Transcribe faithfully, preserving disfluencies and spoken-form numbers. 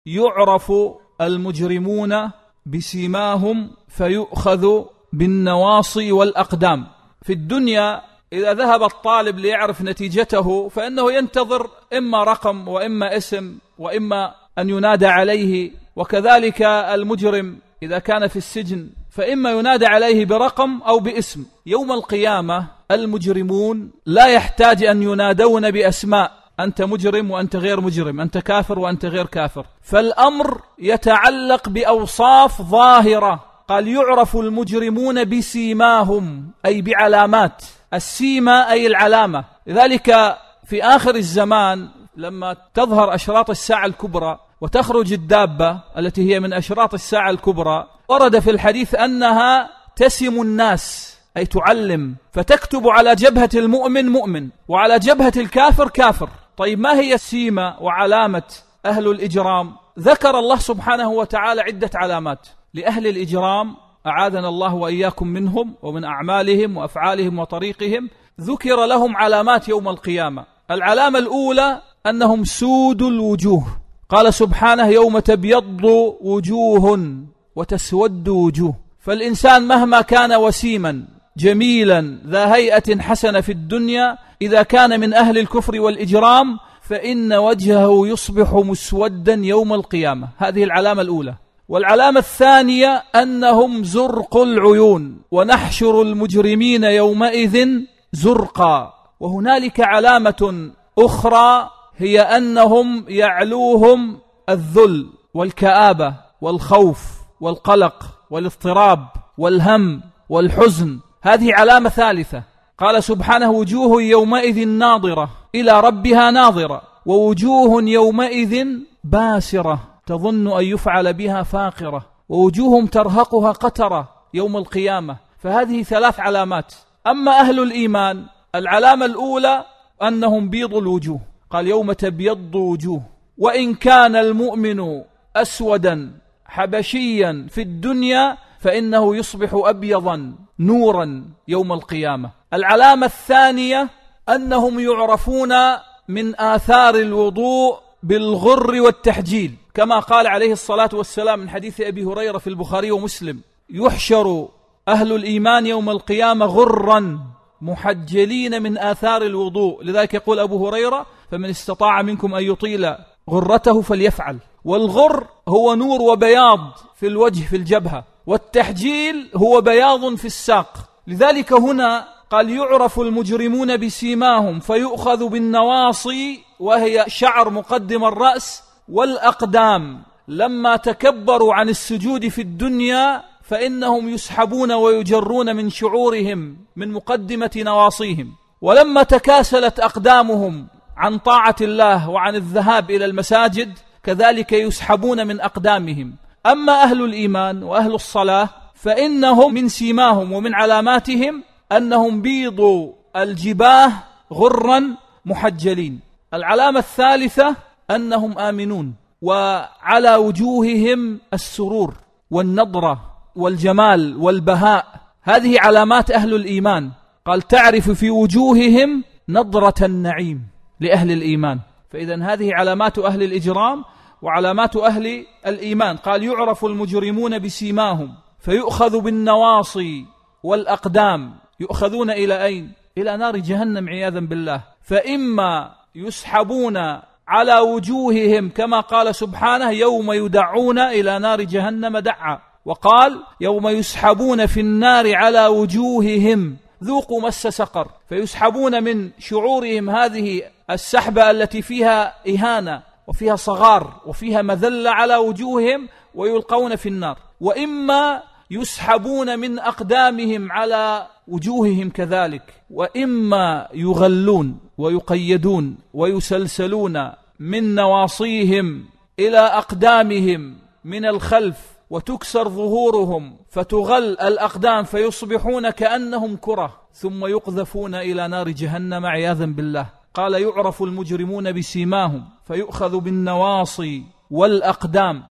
يعرف المجرمون بسيماهم فيؤخذ بالنواصي والأقدام. في الدنيا إذا ذهب الطالب ليعرف نتيجته فإنه ينتظر إما رقم وإما اسم وإما أن ينادى عليه، وكذلك المجرم إذا كان في السجن فإما ينادى عليه برقم أو باسم. يوم القيامة المجرمون لا يحتاج أن ينادون بأسماء، أنت مجرم وأنت غير مجرم، أنت كافر وأنت غير كافر، فالأمر يتعلق بأوصاف ظاهرة. قال يعرف المجرمون بسيماهم أي بعلامات، السيمة أي العلامة. لذلك في آخر الزمان لما تظهر أشراط الساعة الكبرى وتخرج الدابة التي هي من أشراط الساعة الكبرى، ورد في الحديث أنها تسم الناس أي تعلم، فتكتب على جبهة المؤمن مؤمن وعلى جبهة الكافر كافر. طيب ما هي السيمة وعلامة أهل الإجرام؟ ذكر الله سبحانه وتعالى عدة علامات لأهل الإجرام، أعاذنا الله وإياكم منهم ومن أعمالهم وأفعالهم وطريقهم. ذكر لهم علامات يوم القيامة. العلامة الأولى أنهم سود الوجوه، قال سبحانه يوم تبيض وجوه وتسود وجوه. فالإنسان مهما كان وسيما جميلا ذا هيئة حسنة في الدنيا، إذا كان من أهل الكفر والإجرام فإن وجهه يصبح مسودا يوم القيامة. هذه العلامة الأولى. والعلامة الثانية أنهم زرق العيون، ونحشر المجرمين يومئذ زرقا. وهنالك علامة أخرى هي أنهم يعلوهم الذل والكآبة والخوف والقلق والاضطراب والهم والحزن. هذه علامة ثالثة. قال سبحانه وجوه يومئذ ناظرة إلى ربها ناظرة، ووجوه يومئذ باسرة تظن أن يفعل بها فاقرة، ووجوههم ترهقها قترة يوم القيامة. فهذه ثلاث علامات. أما أهل الإيمان العلامة الأولى أنهم بيض الوجوه، قال يوم تبيض وجوه، وإن كان المؤمن أسودا حبشيا في الدنيا فإنه يصبح أبيضا نورا يوم القيامة. العلامة الثانية أنهم يعرفون من آثار الوضوء بالغر والتحجيل، كما قال عليه الصلاة والسلام من حديث أبي هريرة في البخاري ومسلم: يحشر أهل الإيمان يوم القيامة غرا محجلين من آثار الوضوء. لذلك يقول أبو هريرة: فمن استطاع منكم أن يطيل غرته فليفعل. والغر هو نور وبياض في الوجه في الجبهة، والتحجيل هو بياض في الساق. لذلك هنا قال يعرف المجرمون بسيماهم فيؤخذ بالنواصي، وهي شعر مقدم الرأس، والأقدام. لما تكبروا عن السجود في الدنيا فإنهم يسحبون ويجرون من شعورهم من مقدمة نواصيهم، ولما تكاسلت أقدامهم عن طاعة الله وعن الذهاب إلى المساجد كذلك يسحبون من أقدامهم. أما أهل الإيمان وأهل الصلاة فإنهم من سيماهم ومن علاماتهم أنهم بيض الجباه غرا محجلين. العلامة الثالثة أنهم آمنون، وعلى وجوههم السرور والنضرة والجمال والبهاء. هذه علامات أهل الإيمان. قال تعرف في وجوههم نضرة النعيم لأهل الإيمان. فإذن هذه علامات أهل الإجرام وعلامات أهل الإيمان. قال يعرف المجرمون بسيماهم فيؤخذ بالنواصي والأقدام. يؤخذون إلى أين؟ إلى نار جهنم عياذا بالله. فإما يسحبون على وجوههم كما قال سبحانه: يوم يدعون إلى نار جهنم دعا. وقال: يوم يسحبون في النار على وجوههم ذوقوا مس سقر. فيسحبون من شعورهم هذه السحبة التي فيها إهانة وفيها صغار وفيها مذلة على وجوههم ويلقون في النار. وإما يسحبون من أقدامهم على وجوههم كذلك، وإما يغلون ويقيدون ويسلسلون من نواصيهم إلى أقدامهم من الخلف، وتكسر ظهورهم فتغل الأقدام فيصبحون كأنهم كرة، ثم يقذفون إلى نار جهنم عياذا بالله. قال يعرف المجرمون بسيماهم فيؤخذ بالنواصي والأقدام.